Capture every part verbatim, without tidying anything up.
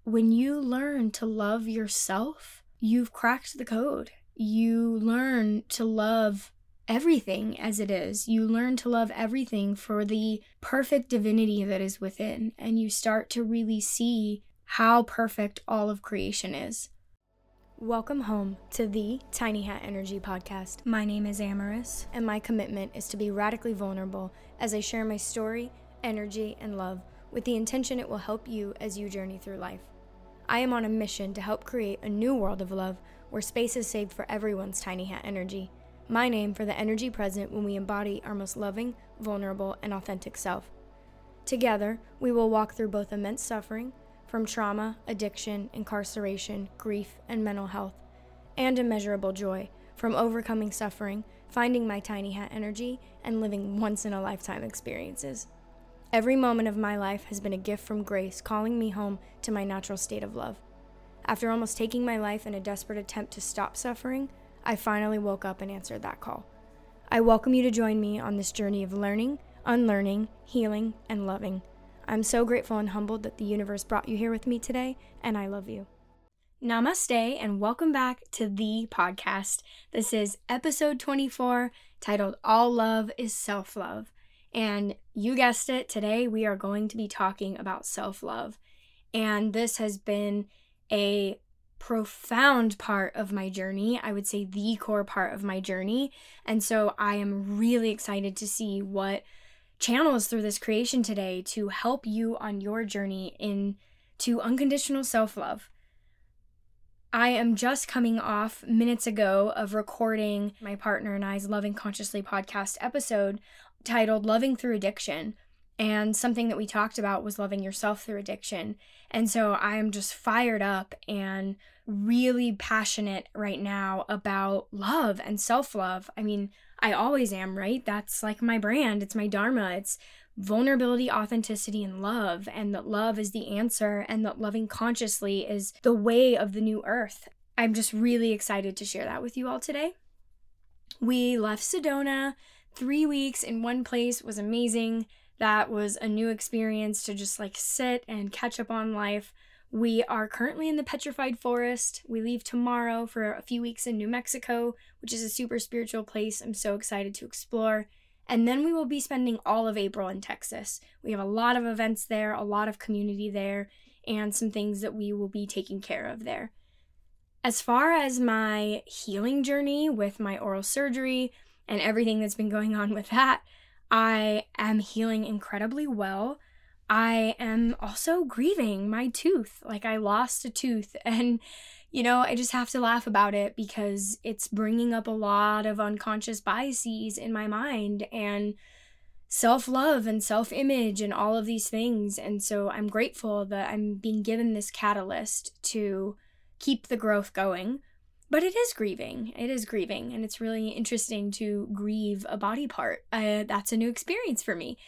when you learn to love yourself, you've cracked the code. You learn to love everything as it is. You learn to love everything for the perfect divinity that is within, and you start to really see how perfect all of creation is. Welcome home to the Tiny Hat Energy Podcast. My name is Amaris, and my commitment is to be radically vulnerable as I share my story, energy, and love with the intention it will help you as you journey through life. I am on a mission to help create a new world of love where space is saved for everyone's tiny hat energy. My name for the energy present when we embody our most loving, vulnerable, and authentic self. Together, we will walk through both immense suffering, from trauma, addiction, incarceration, grief, and mental health, and immeasurable joy, from overcoming suffering, finding my tiny hat energy, and living once-in-a-lifetime experiences. Every moment of my life has been a gift from grace, calling me home to my natural state of love. After almost taking my life in a desperate attempt to stop suffering, I finally woke up and answered that call. I welcome you to join me on this journey of learning, unlearning, healing, and loving. I'm so grateful and humbled that the universe brought you here with me today, and I love you. Namaste, and welcome back to the podcast. This is episode twenty-four, titled All Love is Self-Love. And you guessed it, today we are going to be talking about self-love. And this has been a profound part of my journey. I would say the core part of my journey. And so I am really excited to see what channels through this creation today to help you on your journey into unconditional self-love. I am just coming off minutes ago of recording my partner and I's Loving Consciously podcast episode titled Loving Through Addiction. And something that we talked about was loving yourself through addiction. And so I am just fired up and really passionate right now about love and self-love. I mean, I always am, right? That's like my brand. It's my dharma. It's vulnerability, authenticity, and love. And that love is the answer, and that loving consciously is the way of the new earth. I'm just really excited to share that with you all today. We left Sedona. Three weeks in one place was amazing. That was a new experience to just like sit and catch up on life. We are currently in the Petrified Forest. We leave tomorrow for a few weeks in New Mexico, which is a super spiritual place I'm so excited to explore. And then we will be spending all of April in Texas. We have a lot of events there, a lot of community there, and some things that we will be taking care of there. As far as my healing journey with my oral surgery and everything that's been going on with that, I am healing incredibly well. I am also grieving my tooth. Like, I lost a tooth, and, you know, I just have to laugh about it because it's bringing up a lot of unconscious biases in my mind and self-love and self-image and all of these things. And so I'm grateful that I'm being given this catalyst to keep the growth going. But it is grieving. It is grieving. And it's really interesting to grieve a body part. Uh, that's a new experience for me.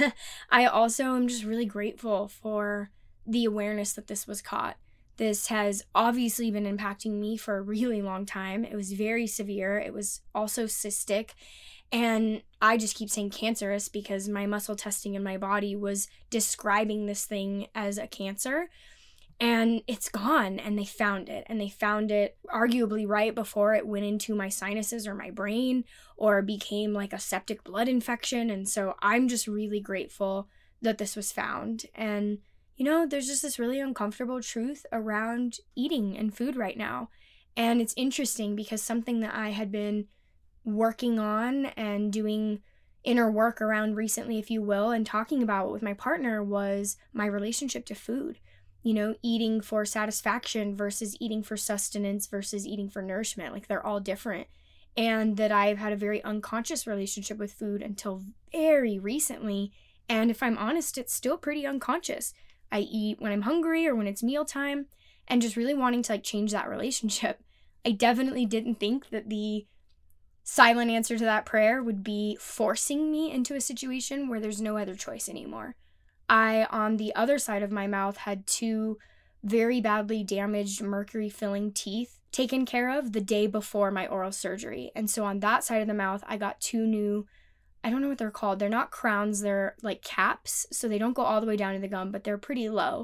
I also am just really grateful for the awareness that this was caught. This has obviously been impacting me for a really long time. It was very severe. It was also cystic. And I just keep saying cancerous because my muscle testing in my body was describing this thing as a cancer. And it's gone, and they found it, and they found it arguably right before it went into my sinuses or my brain or became like a septic blood infection. And so I'm just really grateful that this was found. And, you know, there's just this really uncomfortable truth around eating and food right now. And it's interesting because something that I had been working on and doing inner work around recently, if you will, and talking about with my partner was my relationship to food. You know, eating for satisfaction versus eating for sustenance versus eating for nourishment. Like, they're all different. And that I've had a very unconscious relationship with food until very recently. And if I'm honest, it's still pretty unconscious. I eat when I'm hungry or when it's mealtime, and just really wanting to like change that relationship. I definitely didn't think that the silent answer to that prayer would be forcing me into a situation where there's no other choice anymore. I, on the other side of my mouth, had two very badly damaged mercury-filling teeth taken care of the day before my oral surgery. And so on that side of the mouth, I got two new, I don't know what they're called. They're not crowns, they're like caps. So they don't go all the way down to the gum, but they're pretty low.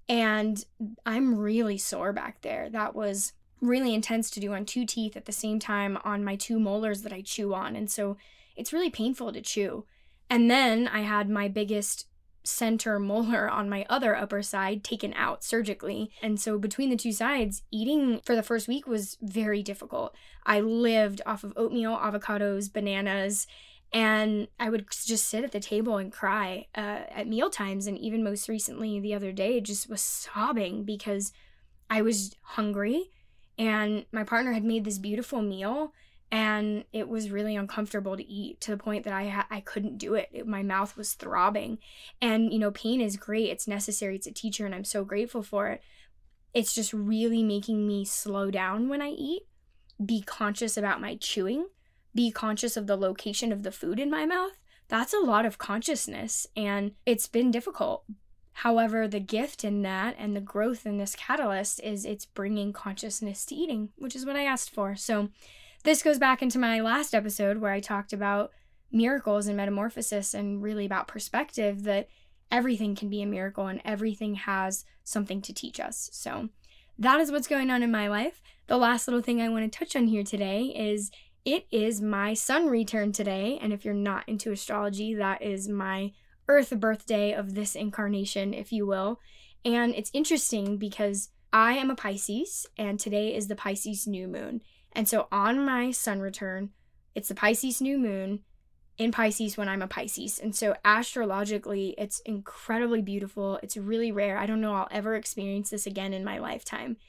And I'm really sore back there. That was really intense to do on two teeth at the same time on my two molars that I chew on. And so it's really painful to chew. And then I had my biggest center molar on my other upper side taken out surgically. And so between the two sides, eating for the first week was very difficult. I lived off of oatmeal, avocados, bananas, and I would just sit at the table and cry uh, at meal times. And even most recently, the other day, just was sobbing because I was hungry and my partner had made this beautiful meal and it was really uncomfortable to eat, to the point that I ha- I couldn't do it. it. My mouth was throbbing. And, you know, pain is great. It's necessary. It's a teacher and I'm so grateful for it. It's just really making me slow down when I eat, be conscious about my chewing, be conscious of the location of the food in my mouth. That's a lot of consciousness and it's been difficult. However, the gift in that and the growth in this catalyst is it's bringing consciousness to eating, which is what I asked for. So this goes back into my last episode where I talked about miracles and metamorphosis and really about perspective, that everything can be a miracle and everything has something to teach us. So that is what's going on in my life. The last little thing I want to touch on here today is it is my sun return today. And if you're not into astrology, that is my Earth birthday of this incarnation, if you will. And it's interesting because I am a Pisces and today is the Pisces new moon. And so on my sun return, it's the Pisces new moon in Pisces when I'm a Pisces. And so astrologically, it's incredibly beautiful. It's really rare. I don't know I'll ever experience this again in my lifetime.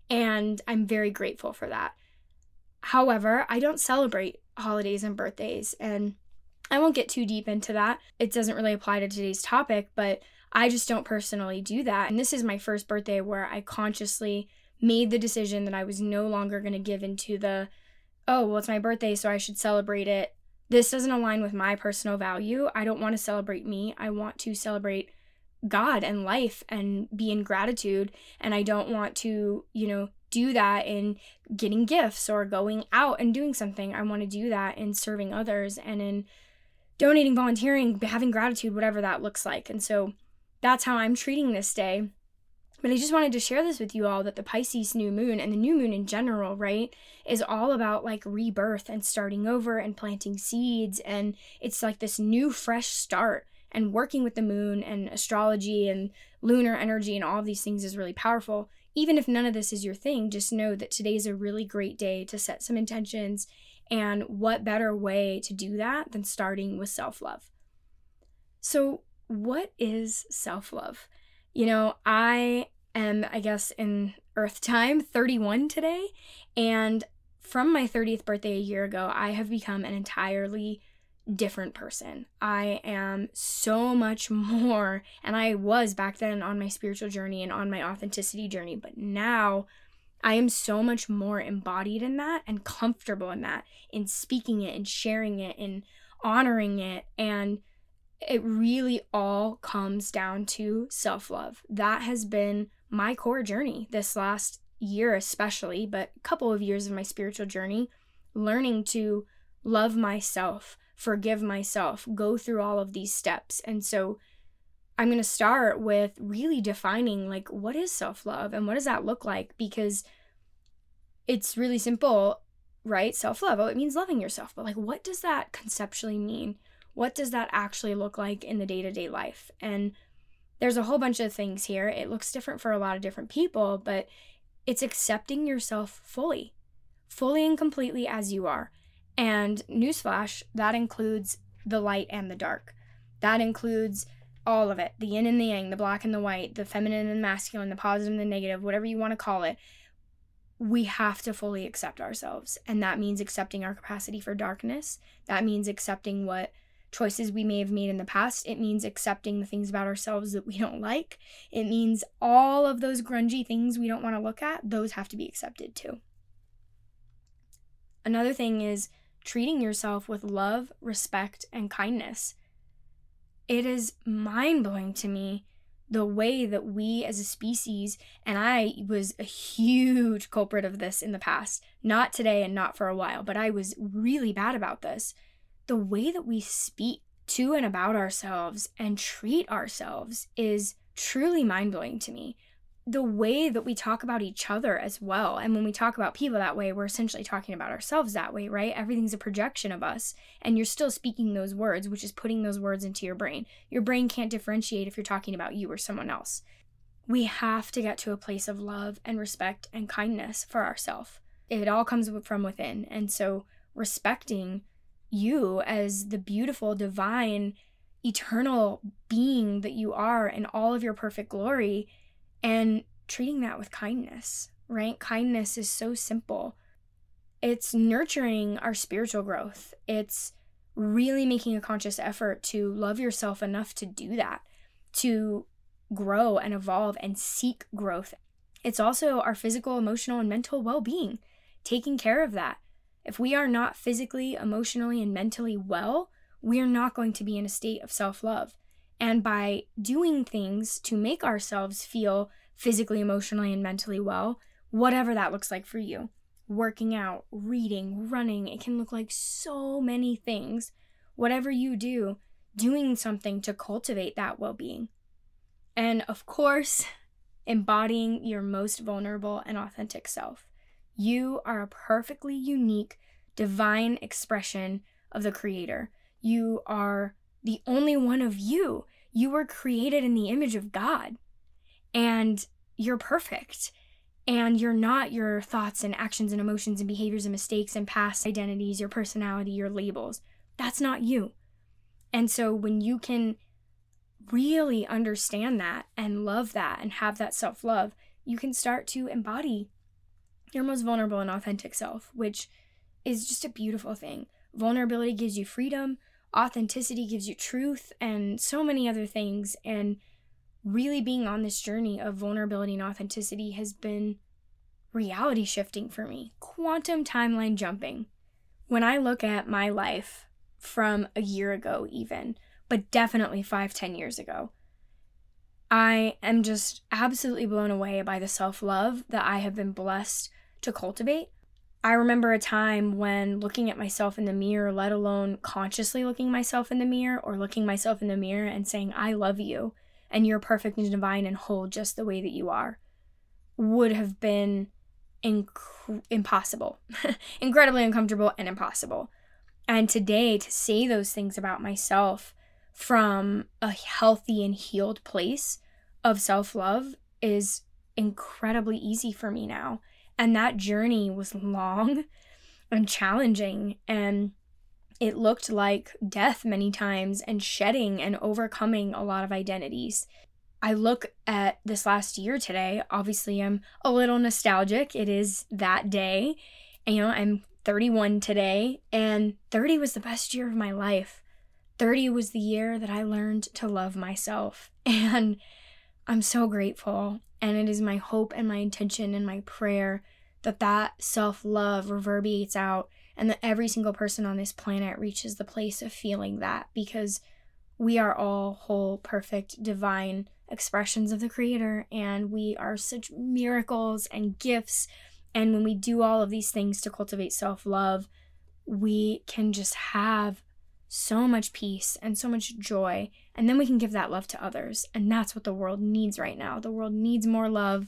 And I'm very grateful for that. However, I don't celebrate holidays and birthdays, and I won't get too deep into that. It doesn't really apply to today's topic, but I just don't personally do that. And this is my first birthday where I consciously made the decision that I was no longer going to give into the, oh, well, it's my birthday, so I should celebrate it. This doesn't align with my personal value. I don't want to celebrate me. I want to celebrate God and life and be in gratitude. And I don't want to, you know, do that in getting gifts or going out and doing something. I want to do that in serving others and in donating, volunteering, having gratitude, whatever that looks like. And so that's how I'm treating this day. But I just wanted to share this with you all, that the Pisces new moon and the new moon in general, right, is all about like rebirth and starting over and planting seeds. And it's like this new fresh start, and working with the moon and astrology and lunar energy and all of these things is really powerful. Even if none of this is your thing, just know that today is a really great day to set some intentions. And what better way to do that than starting with self-love? So what is self-love? You know, I am, I guess, in Earth time, thirty-one today. And from my thirtieth birthday a year ago, I have become an entirely different person. I am so much more, and I was back then on my spiritual journey and on my authenticity journey, but now I am so much more embodied in that and comfortable in that, in speaking it and sharing it and honoring it. And it really all comes down to self-love. That has been my core journey this last year especially, but a couple of years of my spiritual journey, learning to love myself, forgive myself, go through all of these steps. And so I'm going to start with really defining, like, what is self-love and what does that look like? Because it's really simple, right? Self-love, oh, it means loving yourself. But like, what does that conceptually mean? What does that actually look like in the day-to-day life? And there's a whole bunch of things here. It looks different for a lot of different people, but it's accepting yourself fully, fully and completely as you are. And newsflash, that includes the light and the dark. That includes all of it, the yin and the yang, the black and the white, the feminine and the masculine, the positive and the negative, whatever you want to call it. We have to fully accept ourselves. And that means accepting our capacity for darkness. That means accepting what choices we may have made in the past. It means accepting the things about ourselves that we don't like. It means all of those grungy things we don't want to look at, those have to be accepted too. Another thing is treating yourself with love, respect, and kindness. It is mind-blowing to me the way that we as a species, and I was a huge culprit of this in the past, not today and not for a while, but I was really bad about this. The way that we speak to and about ourselves and treat ourselves is truly mind-blowing to me. the way that we talk about each other as well. And when we talk about people that way, we're essentially talking about ourselves that way, right? Everything's a projection of us, and you're still speaking those words, which is putting those words into your brain. Your brain can't differentiate if you're talking about you or someone else. We have to get to a place of love and respect and kindness for ourselves. It all comes from within. And so respecting you as the beautiful, divine, eternal being that you are in all of your perfect glory, and treating that with kindness, right? Kindness is so simple. It's nurturing our spiritual growth. It's really making a conscious effort to love yourself enough to do that, to grow and evolve and seek growth. It's also our physical, emotional, and mental well-being, taking care of that. If we are not physically, emotionally, and mentally well, we are not going to be in a state of self-love. And by doing things to make ourselves feel physically, emotionally, and mentally well, whatever that looks like for you, working out, reading, running, it can look like so many things. Whatever you do, doing something to cultivate that well-being. And of course, embodying your most vulnerable and authentic self. You are a perfectly unique, divine expression of the Creator. You are the only one of you. You were created in the image of God, and you're perfect. And you're not your thoughts and actions and emotions and behaviors and mistakes and past identities, your personality, your labels. That's not you. And so when you can really understand that and love that and have that self-love, you can start to embody your most vulnerable and authentic self, which is just a beautiful thing. Vulnerability gives you freedom. Authenticity gives you truth, and so many other things. And really being on this journey of vulnerability and authenticity has been reality shifting for me. Quantum timeline jumping. When I look at my life from a year ago even, but definitely five, ten years ago, I am just absolutely blown away by the self-love that I have been blessed to cultivate. I remember a time when looking at myself in the mirror, let alone consciously looking myself in the mirror or looking myself in the mirror and saying, I love you and you're perfect and divine and whole just the way that you are, would have been inc- impossible, incredibly uncomfortable and impossible. And today, to say those things about myself from a healthy and healed place of self-love is incredibly easy for me now. And that journey was long and challenging, and it looked like death many times and shedding and overcoming a lot of identities. I look at this last year today, obviously I'm a little nostalgic. It is that day. And, you know, I'm thirty-one today, and thirty was the best year of my life. thirty was the year that I learned to love myself, and I'm so grateful. And it is my hope and my intention and my prayer that that self-love reverberates out and that every single person on this planet reaches the place of feeling that, because we are all whole, perfect, divine expressions of the Creator, and we are such miracles and gifts. And when we do all of these things to cultivate self-love, we can just have so much peace and so much joy, and then we can give that love to others. And that's what the world needs right now. The world needs more love,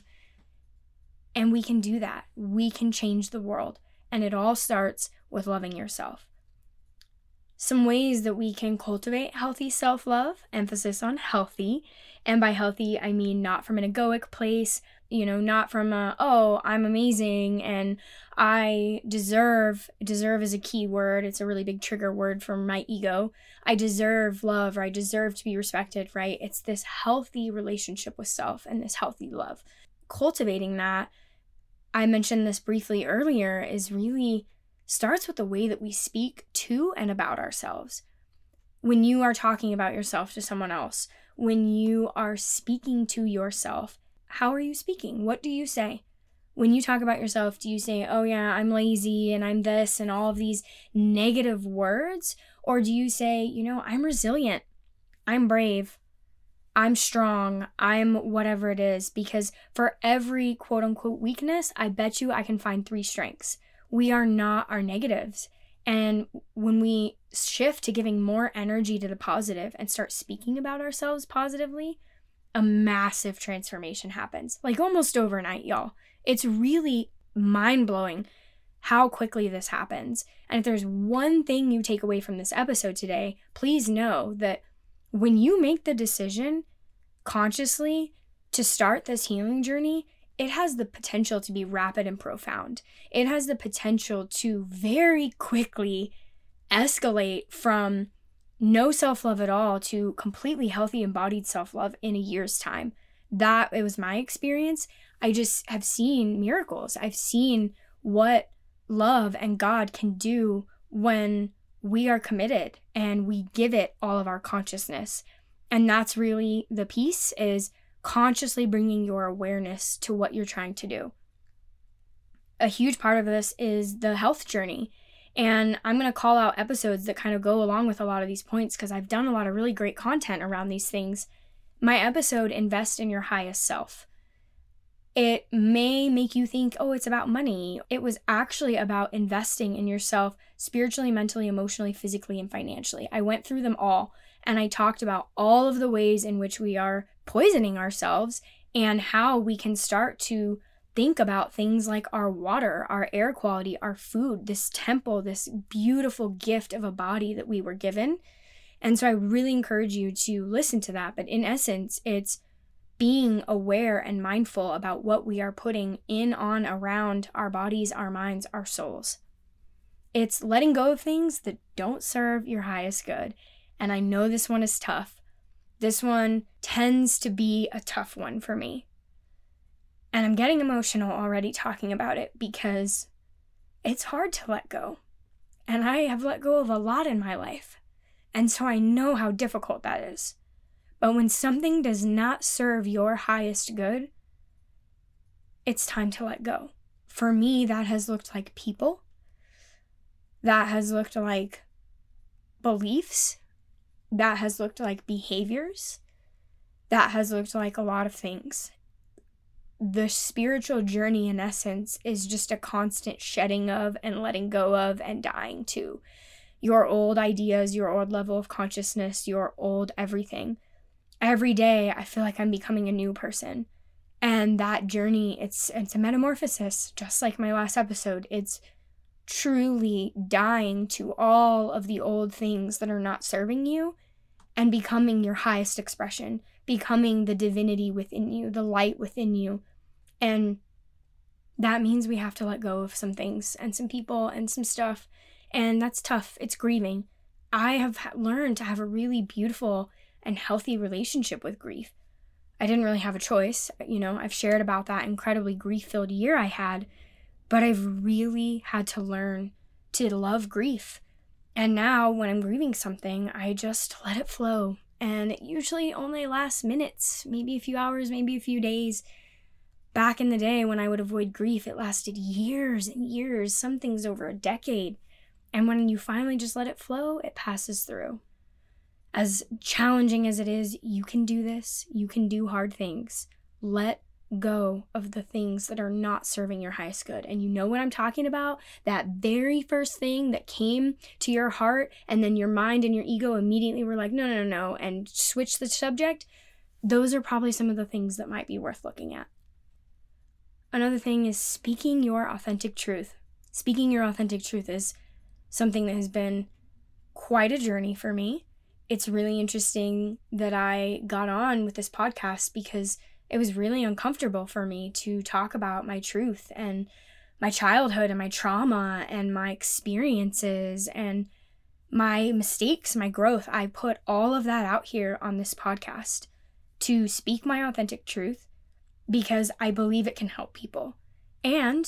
and we can do that. We can change the world, and it all starts with loving yourself. Some ways that we can cultivate healthy self-love, emphasis on healthy, and by healthy I mean not from an egoic place, you know, not from a, oh, I'm amazing and I deserve, deserve is a key word. It's a really big trigger word from my ego. I deserve love, or I deserve to be respected, right? It's this healthy relationship with self and this healthy love. Cultivating that, I mentioned this briefly earlier, is really starts with the way that we speak to and about ourselves. When you are talking about yourself to someone else, when you are speaking to yourself, how are you speaking? What do you say? When you talk about yourself, do you say, oh yeah, I'm lazy and I'm this and all of these negative words? Or do you say, you know, I'm resilient, I'm brave, I'm strong, I'm whatever it is? Because for every quote unquote weakness, I bet you I can find three strengths. We are not our negatives. And when we shift to giving more energy to the positive and start speaking about ourselves positively, a massive transformation happens. Like almost overnight, y'all. It's really mind-blowing how quickly this happens. And if there's one thing you take away from this episode today, please know that when you make the decision consciously to start this healing journey, it has the potential to be rapid and profound. It has the potential to very quickly escalate from no self-love at all to completely healthy embodied self-love in a year's time. That it was my experience. I just have seen miracles. I've seen what love and God can do when we are committed and we give it all of our consciousness. And that's really the piece, is consciously bringing your awareness to what you're trying to do. A huge part of this is the health journey. And I'm going to call out episodes that kind of go along with a lot of these points because I've done a lot of really great content around these things. My episode, Invest in Your Highest Self. It may make you think, oh, it's about money. It was actually about investing in yourself spiritually, mentally, emotionally, physically, and financially. I went through them all, and I talked about all of the ways in which we are poisoning ourselves and how we can start to think about things like our water, our air quality, our food, this temple, this beautiful gift of a body that we were given. And so I really encourage you to listen to that. But in essence, it's being aware and mindful about what we are putting in, on, around our bodies, our minds, our souls. It's letting go of things that don't serve your highest good. And I know this one is tough. This one tends to be a tough one for me. And I'm getting emotional already talking about it because it's hard to let go. And I have let go of a lot in my life. And so I know how difficult that is. But when something does not serve your highest good, it's time to let go. For me, that has looked like people. That has looked like beliefs. That has looked like behaviors. That has looked like a lot of things. The spiritual journey, in essence, is just a constant shedding of and letting go of and dying to your old ideas, your old level of consciousness, your old everything. Every day, I feel like I'm becoming a new person. And that journey, it's it's a metamorphosis, just like my last episode. It's truly dying to all of the old things that are not serving you and becoming your highest expression, becoming the divinity within you, the light within you. And that means we have to let go of some things and some people and some stuff. And that's tough. It's grieving. I have learned to have a really beautiful and healthy relationship with grief. I didn't really have a choice. You know, I've shared about that incredibly grief-filled year I had, but I've really had to learn to love grief. And now when I'm grieving something, I just let it flow. And it usually only lasts minutes, maybe a few hours, maybe a few days. Back in the day when I would avoid grief, it lasted years and years, some things over a decade. And when you finally just let it flow, it passes through. As challenging as it is, you can do this. You can do hard things. Let go of the things that are not serving your highest good. And you know what I'm talking about? That very first thing that came to your heart and then your mind and your ego immediately were like, no, no, no, no, and switch the subject. Those are probably some of the things that might be worth looking at. Another thing is speaking your authentic truth. Speaking your authentic truth is something that has been quite a journey for me. It's really interesting that I got on with this podcast because it was really uncomfortable for me to talk about my truth and my childhood and my trauma and my experiences and my mistakes, my growth. I put all of that out here on this podcast to speak my authentic truth because I believe it can help people. And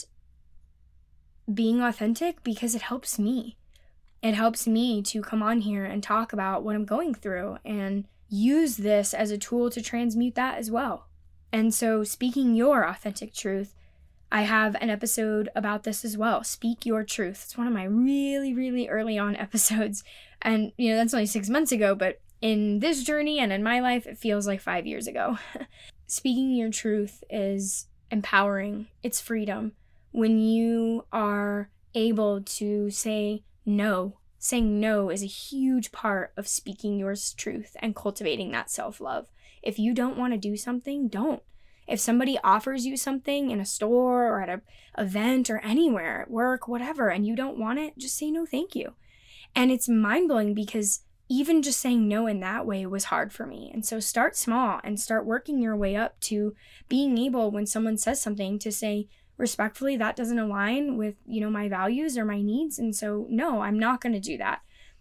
being authentic because it helps me. It helps me to come on here and talk about what I'm going through and use this as a tool to transmute that as well. And so speaking your authentic truth, I have an episode about this as well. Speak your truth. It's one of my really, really early on episodes. And, you know, that's only six months ago, but in this journey and in my life, it feels like five years ago. Speaking your truth is empowering. It's freedom. When you are able to say no, saying no is a huge part of speaking your truth and cultivating that self-love. If you don't want to do something, don't. If somebody offers you something in a store or at an event or anywhere, at work, whatever, and you don't want it, just say no thank you. And it's mind-blowing because even just saying no in that way was hard for me. And so start small and start working your way up to being able, when someone says something, to say, respectfully, that doesn't align with, you know, my values or my needs. And so, no, I'm not going to do that.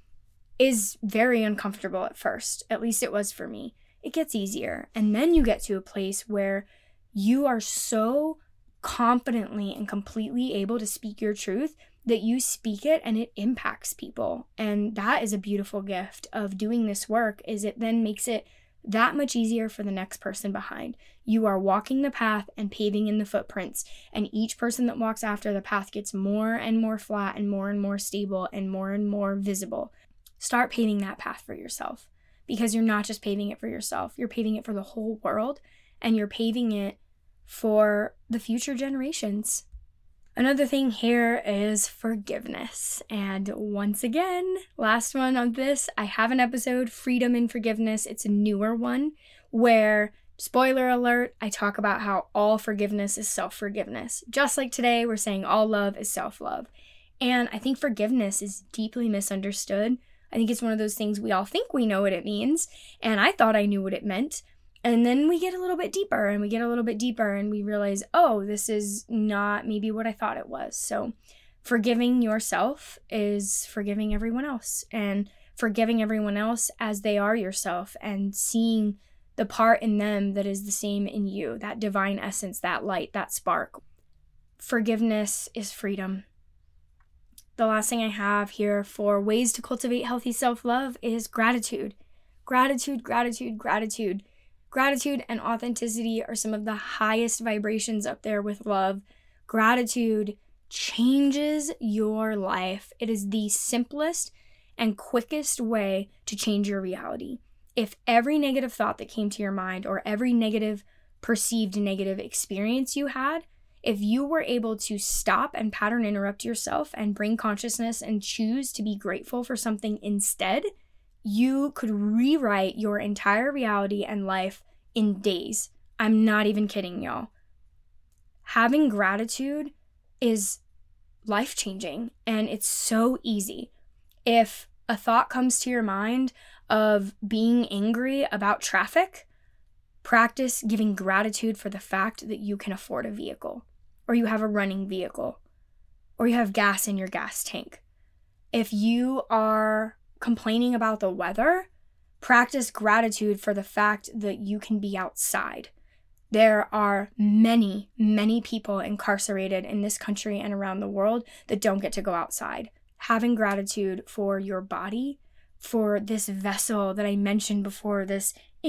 Is very uncomfortable at first. At least it was for me. It gets easier. And then you get to a place where you are so confidently and completely able to speak your truth that you speak it and it impacts people. And that is a beautiful gift of doing this work, is it then makes it that much easier for the next person behind. You are walking the path and paving in the footprints, and each person that walks after the path gets more and more flat and more and more stable and more and more visible. Start paving that path for yourself, because you're not just paving it for yourself, you're paving it for the whole world, and you're paving it for the future generations. Another thing here is forgiveness. And once again, last one on this, I have an episode, Freedom in Forgiveness. It's a newer one where, spoiler alert, I talk about how all forgiveness is self-forgiveness. Just like today, we're saying all love is self-love. And I think forgiveness is deeply misunderstood. I think it's one of those things we all think we know what it means. And I thought I knew what it meant. And then we get a little bit deeper and we get a little bit deeper and we realize, oh, this is not maybe what I thought it was. So forgiving yourself is forgiving everyone else, and forgiving everyone else as they are yourself, and seeing the part in them that is the same in you, that divine essence, that light, that spark. Forgiveness is freedom. The last thing I have here for ways to cultivate healthy self-love is gratitude. Gratitude, gratitude, gratitude. Gratitude and authenticity are some of the highest vibrations up there with love. Gratitude changes your life. It is the simplest and quickest way to change your reality. If every negative thought that came to your mind, or every negative perceived negative experience you had, if you were able to stop and pattern interrupt yourself and bring consciousness and choose to be grateful for something instead, you could rewrite your entire reality and life in days. I'm not even kidding, y'all. Having gratitude is life-changing, and it's so easy. If a thought comes to your mind of being angry about traffic, practice giving gratitude for the fact that you can afford a vehicle, or you have a running vehicle, or you have gas in your gas tank. If you are complaining about the weather, practice gratitude for the fact that you can be outside. There are many, many people incarcerated in this country and around the world that don't get to go outside. Having gratitude for your body, for this vessel that I mentioned before, this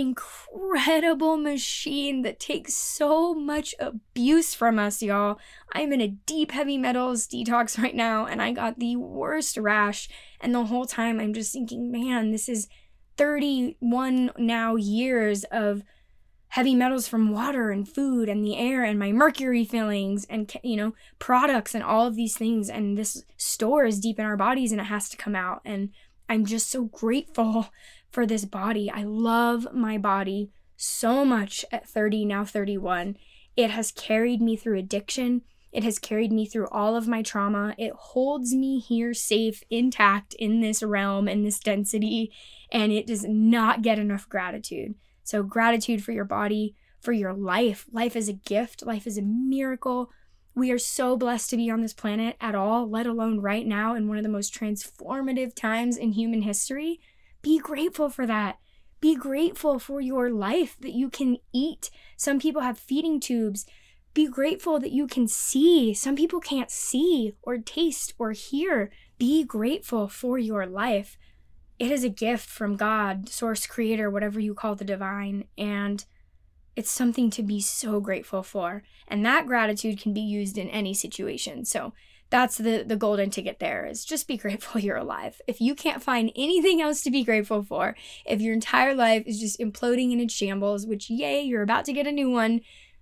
incredible machine that takes so much abuse from us, y'all. I'm in a deep heavy metals detox right now, and I got the worst rash, and the whole time I'm just thinking, man, this is thirty-one now years of heavy metals from water and food and the air and my mercury fillings and, you know, products and all of these things, and this stores deep in our bodies and it has to come out. And I'm just so grateful for this body. I love my body so much at thirty, now thirty-one. It has carried me through addiction. It has carried me through all of my trauma. It holds me here safe, intact in this realm, in this density, and it does not get enough gratitude. So gratitude for your body, for your life. Life is a gift. Life is a miracle. We are so blessed to be on this planet at all, let alone right now in one of the most transformative times in human history. Be grateful for that. Be grateful for your life, that you can eat. Some people have feeding tubes. Be grateful that you can see. Some people can't see or taste or hear. Be grateful for your life. It is a gift from God, source, creator, whatever you call the divine, and it's something to be so grateful for. And that gratitude can be used in any situation. So that's the, the golden ticket there, is just be grateful you're alive. If you can't find anything else to be grateful for, if your entire life is just imploding in its shambles, which yay, you're about to get a new one,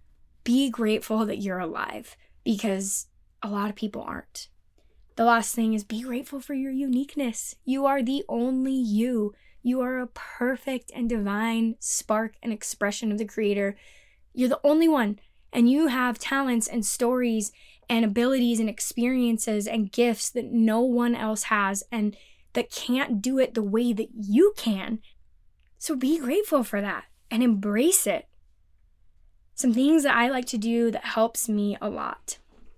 be grateful that you're alive, because a lot of people aren't. The last thing is be grateful for your uniqueness. You are the only you. You are a perfect and divine spark and expression of the Creator. You're the only one, and you have talents and stories and abilities and experiences and gifts that no one else has and that can't do it the way that you can. So be grateful for that and embrace it. Some things that I like to do that helps me a lot.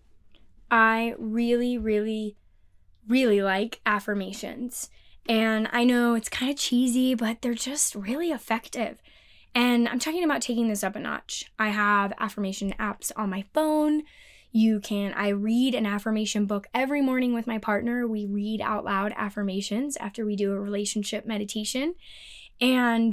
I really, really, really like affirmations. And I know it's kind of cheesy, but they're just really effective. And I'm talking about taking this up a notch. I have affirmation apps on my phone. You can, I read an affirmation book every morning with my partner. We read out loud affirmations after we do a relationship meditation. And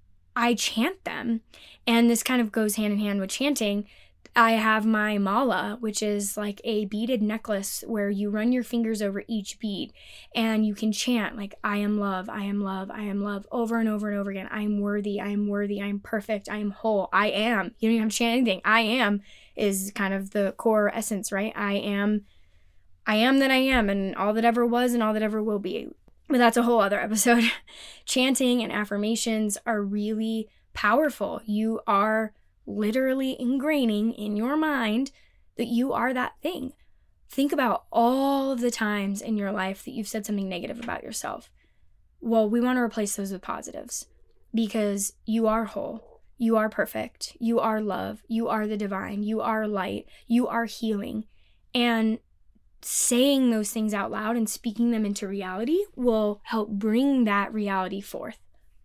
I chant them. And this kind of goes hand in hand with chanting. I have my mala, which is like a beaded necklace where you run your fingers over each bead and you can chant like, I am love, I am love, I am love, over and over and over again. I am worthy, I am worthy, I am perfect, I am whole, I am. You don't even have to chant anything. I am is kind of the core essence, right? I am, I am that I am, and all that ever was and all that ever will be. But that's a whole other episode. Chanting and affirmations are really powerful. You are literally ingraining in your mind that you are that thing. Think about all of the times in your life that you've said something negative about yourself. Well, we want to replace those with positives because you are whole. You are perfect. You are love. You are the divine. You are light. You are healing. And saying those things out loud and speaking them into reality will help bring that reality forth.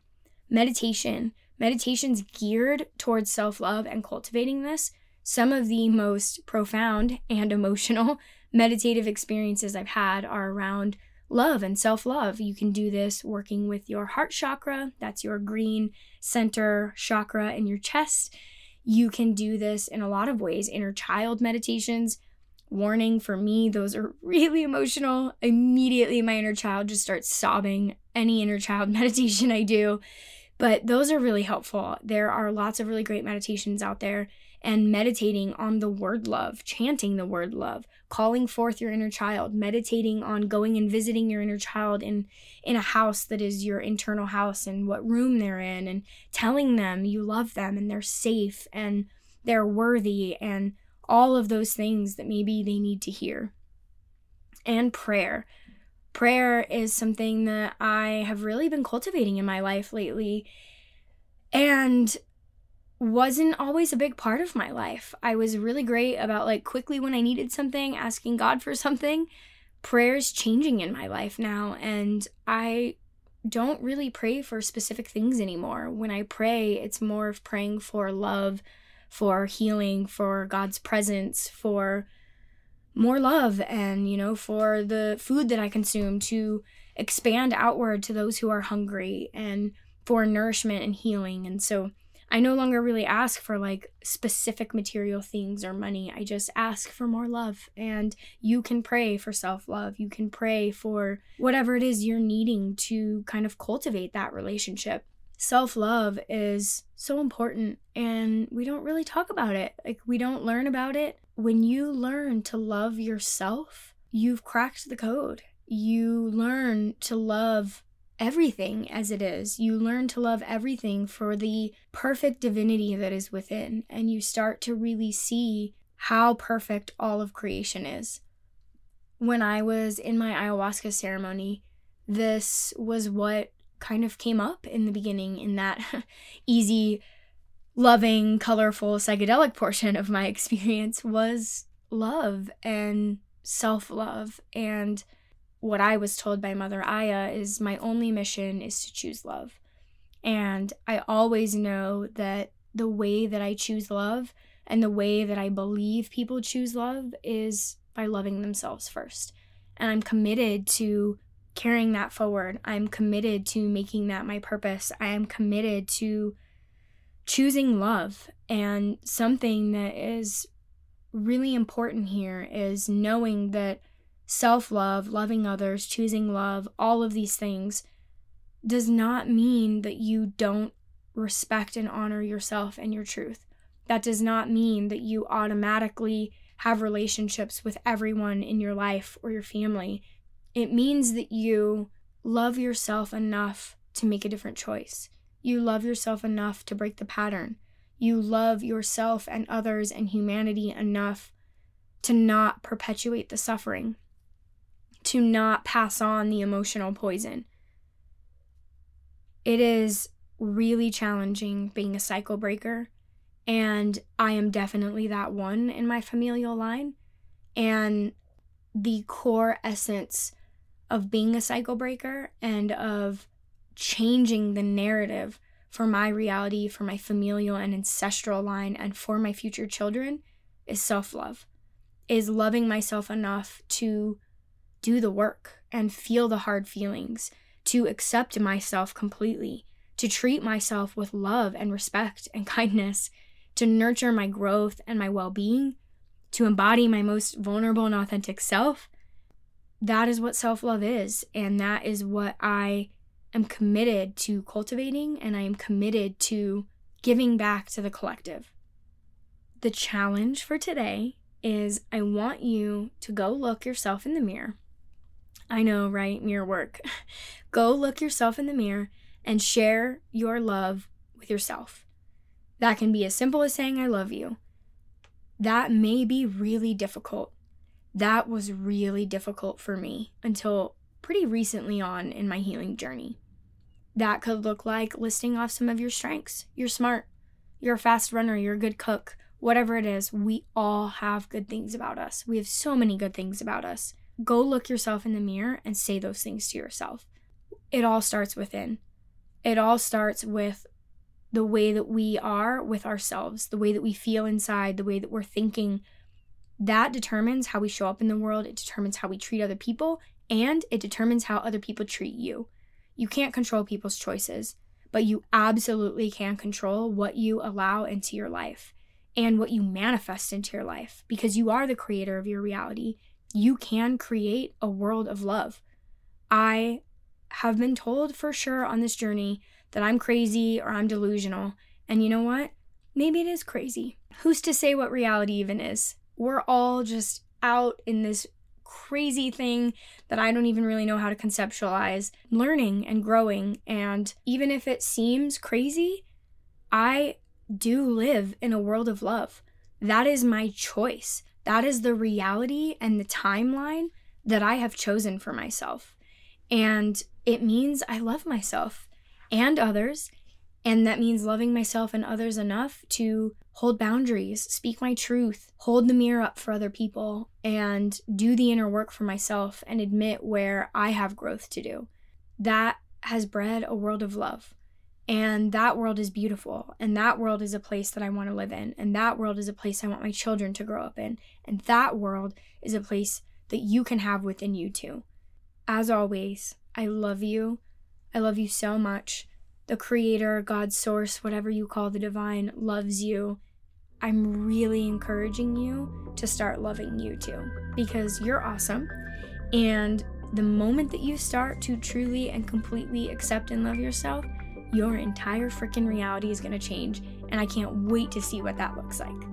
Meditation. Meditation's geared towards self-love and cultivating this. Some of the most profound and emotional meditative experiences I've had are around love and self-love. You can do this working with your heart chakra. That's your green center chakra in your chest. You can do this in a lot of ways. Inner child meditations. Warning, for me, those are really emotional. Immediately my inner child just starts sobbing any inner child meditation I do. But those are really helpful. There are lots of really great meditations out there, and meditating on the word love, chanting the word love, calling forth your inner child, meditating on going and visiting your inner child in, in a house that is your internal house and what room they're in, and telling them you love them and they're safe and they're worthy and all of those things that maybe they need to hear. And prayer. Prayer is something that I have really been cultivating in my life lately and wasn't always a big part of my life. I was really great about like quickly when I needed something, asking God for something. Prayer's changing in my life now, and I don't really pray for specific things anymore. When I pray, it's more of praying for love, for healing, for God's presence, for more love, and, you know, for the food that I consume to expand outward to those who are hungry, and for nourishment and healing. And so I no longer really ask for like specific material things or money. I just ask for more love. And you can pray for self-love. You can pray for whatever it is you're needing to kind of cultivate that relationship. Self-love is so important, and we don't really talk about it. Like, we don't learn about it. When you learn to love yourself, you've cracked the code. You learn to love everything as it is. You learn to love everything for the perfect divinity that is within, and you start to really see how perfect all of creation is. When I was in my ayahuasca ceremony, this was what kind of came up in the beginning in that easy, loving, colorful, psychedelic portion of my experience was love and self-love. And what I was told by Mother Aya is my only mission is to choose love. And I always know that the way that I choose love and the way that I believe people choose love is by loving themselves first. And I'm committed to carrying that forward. I'm committed to making that my purpose. I am committed to choosing love. And something that is really important here is knowing that self-love, loving others, choosing love, all of these things does not mean that you don't respect and honor yourself and your truth. That does not mean that you automatically have relationships with everyone in your life or your family. It means that you love yourself enough to make a different choice. You love yourself enough to break the pattern. You love yourself and others and humanity enough to not perpetuate the suffering, to not pass on the emotional poison. It is really challenging being a cycle breaker, and I am definitely that one in my familial line. And the core essence of being a cycle breaker and of changing the narrative for my reality, for my familial and ancestral line, and for my future children is self-love, is loving myself enough to do the work and feel the hard feelings, to accept myself completely, to treat myself with love and respect and kindness, to nurture my growth and my well-being, to embody my most vulnerable and authentic self. That is what self-love is, and that is what I am committed to cultivating, and I am committed to giving back to the collective. The challenge for today is I want you to go look yourself in the mirror. I know, right? Mirror work. Go look yourself in the mirror and share your love with yourself. That can be as simple as saying, I love you. That may be really difficult. That was really difficult for me until pretty recently on in my healing journey. That could look like listing off some of your strengths. You're smart. You're a fast runner. You're a good cook. Whatever it is, we all have good things about us. We have so many good things about us. Go look yourself in the mirror and say those things to yourself. It all starts within. It all starts with the way that we are with ourselves, the way that we feel inside, the way that we're thinking. That determines how we show up in the world. It determines how we treat other people, and it determines how other people treat you. You can't control people's choices, but you absolutely can control what you allow into your life and what you manifest into your life, because you are the creator of your reality. You can create a world of love. I have been told for sure on this journey that I'm crazy or I'm delusional. And you know what? Maybe it is crazy. Who's to say what reality even is? We're all just out in this crazy thing that I don't even really know how to conceptualize, learning and growing. And even if it seems crazy, I do live in a world of love. That is my choice. That is the reality and the timeline that I have chosen for myself. And it means I love myself and others. And that means loving myself and others enough to hold boundaries, speak my truth, hold the mirror up for other people, and do the inner work for myself and admit where I have growth to do. That has bred a world of love. And that world is beautiful. And that world is a place that I want to live in. And that world is a place I want my children to grow up in. And that world is a place that you can have within you too. As always, I love you. I love you so much. The creator, God's source, whatever you call the divine, loves you. I'm really encouraging you to start loving you too, because you're awesome. And the moment that you start to truly and completely accept and love yourself, your entire freaking reality is going to change. And I can't wait to see what that looks like.